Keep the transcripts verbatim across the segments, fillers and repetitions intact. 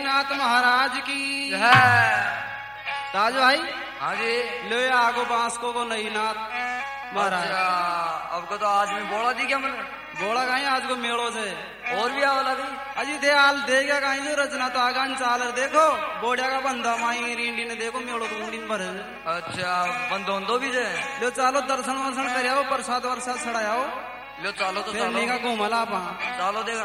नाथ महाराज की है। ताज भाई हाँ जी ले आगो बांसको को नहीं नाथ महाराज। अच्छा, अब को तो आज में बोला दी क्या मैंने बोला कहीं आज को मेड़ो से और भी आवला भी अजी दे आल दे गया कहीं जो रचना तो आगान चाल देखो बोड़िया का बंदा माई रींडी ने देखो मेड़ो तो ऊंडी भर। अच्छा बंदो भी जे लो चालो दर्शन वर्शन कर आओ प्रसाद वर्षाद चढ़ाओ लो चालो तो चलो का घूमला पा चालो देगा।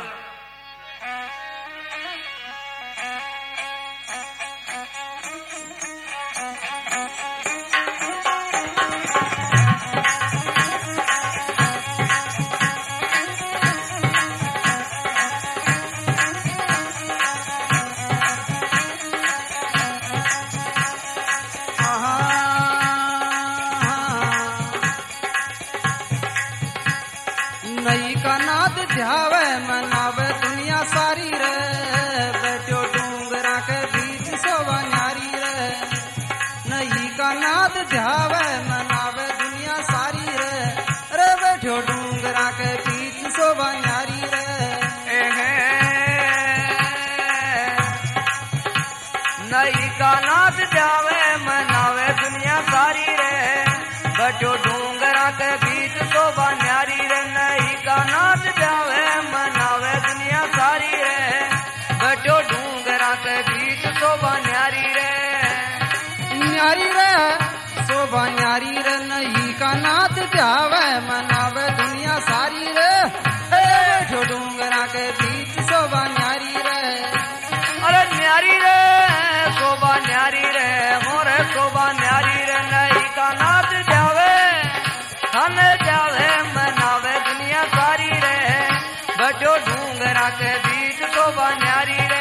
नई का नाद ध्यावे मनावे दुनिया सारी रे बैठो डूंगरा के बीच सोवा न्यारी रे। नई का नाद ध्यावे मनावे दुनिया सारी रे रे बैठो डूंगरा के बीच सोवा न्यारी रे। नई का नाद ध्यावे मनावे दुनिया सारी रे बैठो डूंगरा के बीच शोभा न्यारी रे। नई का नाच जावे मनावे दुनिया सारी रे बैठो डूंगरा के बीच शोभा न्यारी रे। न्यारी रे शोभा न्यारी रे नई का नाच जावे मनावे दुनिया सारी रे बैठो डूंगरा के बीच शोभा न्यारी रे। अरे न्यारी रे शोभा न्यारी रे मोरे शोभा न्यारी रे। नई का नाच जावे धन जावे मनावे दुनिया सारी रे बैठो डूंगरा के बीच शोभा न्यारी रे।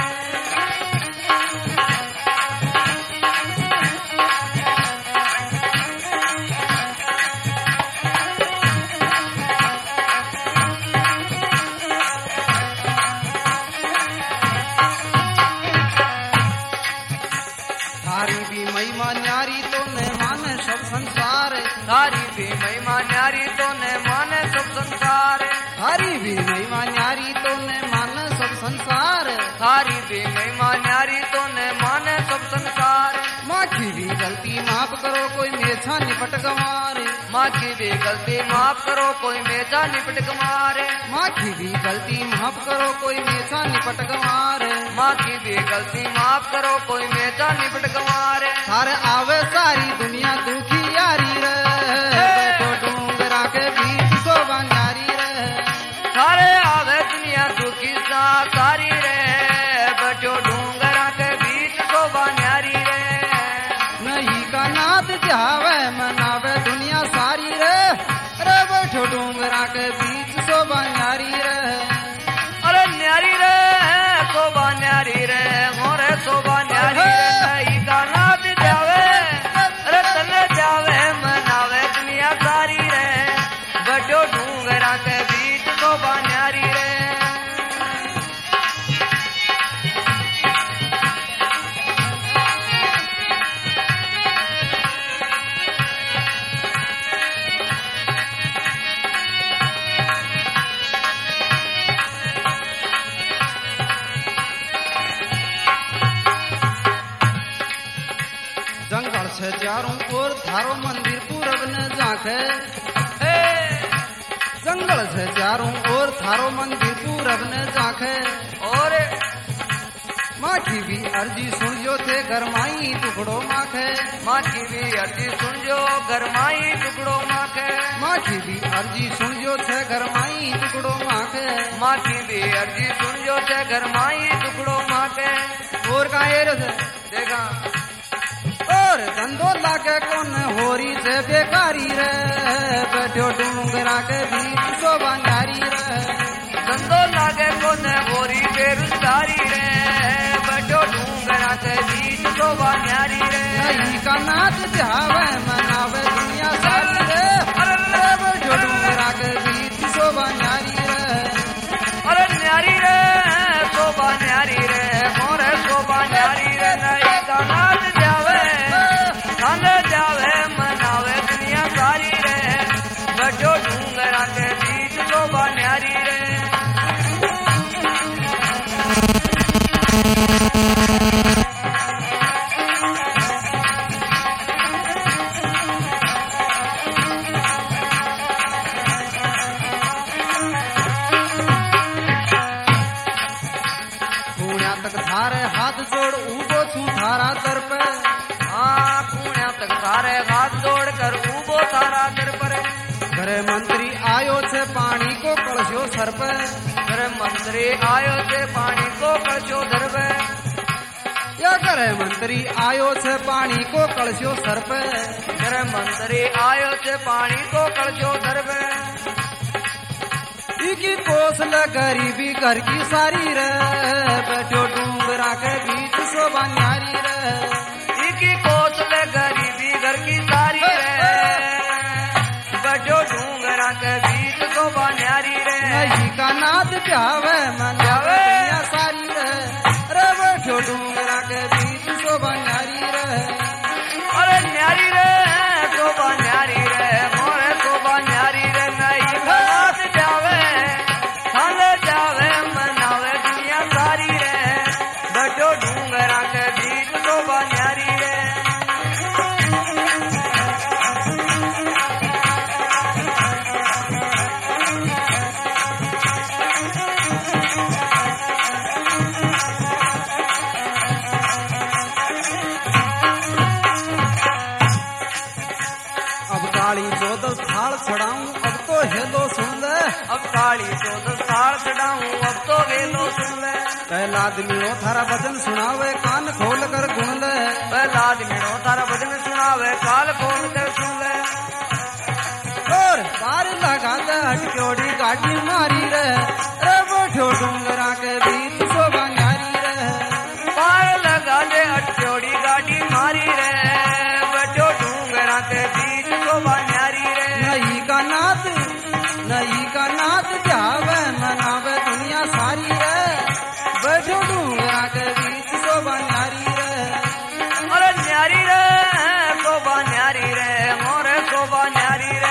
थारी भी महिमा न्यारी तो ने माने सब संसार। थारी भी महिमा न्यारी तो ने माने सब संसार। थारी भी महिमा न्यारी तो ने माने सब संसार। थारी भी महिमा न्यारी तो ने माने सब संसार। माँ की भी गलती माफ करो कोई मेछा निपट गंवारे। माँ की भी गलती माफ करो कोई मेचा निपट गंवारे। माँ की भी गलती माफ करो कोई मेछा निपट गंवारे। माँ की भी गलती माफ करो कोई मेचा निपट गंवारे। थारे आवे सारी दुनिया दुखी यारी रे बैठो डूंगरा के बीच शोभा न्यारी रे। थारे आवे दुनिया दुखी सा सारी रे बैठो डूंगरा के बीच शोभा न्यारी रे। नई का नाद जावे मनावे दुनिया सारी रे रे बैठो डूंगरा के बीच शोभा न्यारी रे। अरे न्यारी रे शोभा न्यारी रे मोरे शोभा न्यारी रे। नई का नाद जावे रतन जावे मनावे दुनिया सारी रे बैठो डूंगरा के बीच शोभा न्यारी रे। जंगल से चारों ओर थारो मंदिर पूरब न झांके। जंगल से चारों ओर थारो मंदिर पूरब न झांके। और माँ की भी अर्जी सुन जो थे गरमाई टुकड़ो माखे। माँ की भी अर्जी सुन जो गरमाई टुकड़ो माखे। माँ की भी अर्जी सुन जो थे गरमाई टुकड़ो माखे। माँ की भी अर्जी सुन जो थे गरमाई टुकड़ो माखे। और का एरो से देखा और धंधो लागे कौन होरी से बेकारी रे बैठो डूंगरा के बीच शोभा न्यारी रे। धंधो लागे कोन गोरी बेरोजगारी रे बैठो डूंगरा के बीच शोभा न्यारी रे। नई का नाच जावे मनावे दुनिया सारी रे रे बैठो डूंगरा के बीच शोभा न्यारी रे। अरे न्यारी रे शोभा न्यारी रे मोरे शोभा न्यारी रे। नई का नाच जावे धन जावे मनावे दुनिया सारी रे बैठो डूंगरा के बीच शोभा न्यारी रे। तक थारे हाथ जोड़ ऊबो छू थारा दर पे। हाँ कुण्या तक थारे हाथ जोड़ कर ऊबो थारा दर पर। घरे मंत्री आयो छे पानी को कलशो सर पे। घरे मंत्री आयो छे पानी को कलशो धर पे। या घरे मंत्री आयो छे पानी को कलशो सर पे। घरे मंत्री आयो छे पानी को कलशो धर पे। इकी पोसल गरीबी घर की सारी रे, बैठो डूंगरा के बीच शोभा न्यारी रे। इकी पोसल गरीबी घर की सारी रे, बैठो डूंगरा के बीच शोभा न्यारी रे। नई का नाद जावे मनावे दुनिया सारी रे, रे बैठो डूंगरा के बीच शोभा न्यारी रे। अरे न्यारी रे शोभा न्यारी रे, मोरे शोभा न्यारी रे। नई का नाद जावे थाले जावे मनावे दुनिया सारी रे, बैठो डूंगरा के बीच शोभा न्यारी रे। अब काली चौदह थाल छड़ाऊं अब तो हेलो सुन ले। अब काली चौदह साल चढ़ाऊं अब तो वेलो सुन ले। पहला आदमी हो थारा भजन सुनावे कान खोल कर गुण ले। पहला आदमी हो थारा भजन सुनावे काल खोल कर सुन ले। और पार लगा दे हटक्योड़ी गाड़ी मारी रे, रे बैठो डूंगरा के बीच शोभा न्यारी रे। पार लगा दे अटचोड़ी गाड़ी मारी रे, बैठो डूंगरा के बीच शोभा न्यारी रे। नई का नाथ नई का नाथ जावे मनावे दुनिया सारी रे, बैठो डूंगरा के बीच शोभा न्यारी रे। अरे न्यारी रे शोभा न्यारी रे, मोरे शोभा न्यारी रे।